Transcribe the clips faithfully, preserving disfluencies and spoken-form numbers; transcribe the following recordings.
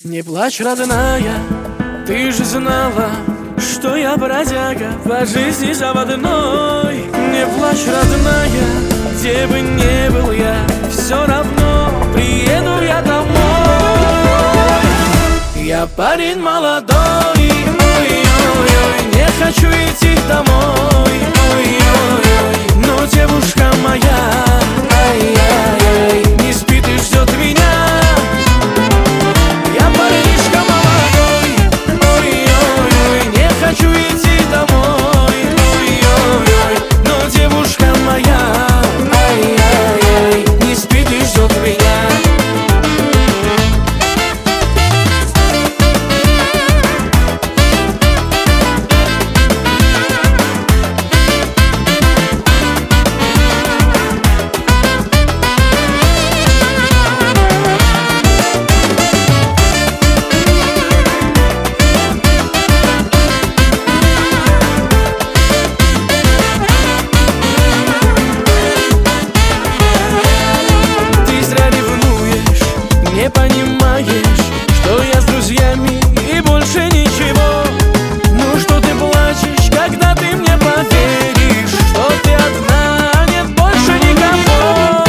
Не плачь, родная, ты же знала, что я бродяга по жизни заводной. Не плачь, родная, где бы не был я, все равно приеду я домой. Я парень молодой, ой-ой-ой, не хочу идти домой, ой-ой-ой, но девушка моя, ай-яй-яй, не спит и ждет меня. Я парнишка молодой, ой-ой-ой, не хочу идти домой, ой-ой-ой, но девушка моя, ай-яй-яй, не спит и ждет меня. Не понимаешь, что я с друзьями и больше ничего. Ну что ты плачешь, когда ты мне поверишь, что ты одна, а нет больше никого.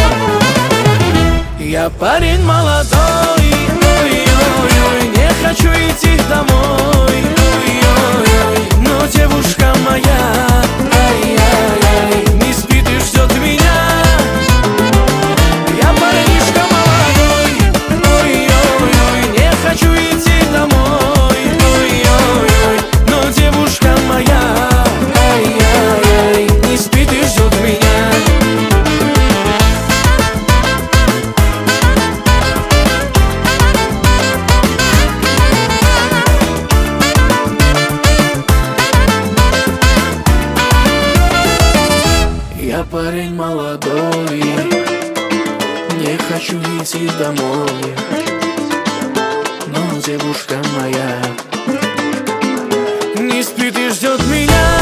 Я парень молодой, ой-ой-ой, не хочу идти домой, ой-ой-ой, но девушка моя, ай-яй-яй, не спит и ждет меня. Я парнишка хочу идти домой, ой-ой-ой, но девушка моя, ай-яй-яй, не спит и ждет меня. Я парень молодой, не хочу идти домой, но девушка моя не спит и ждет меня.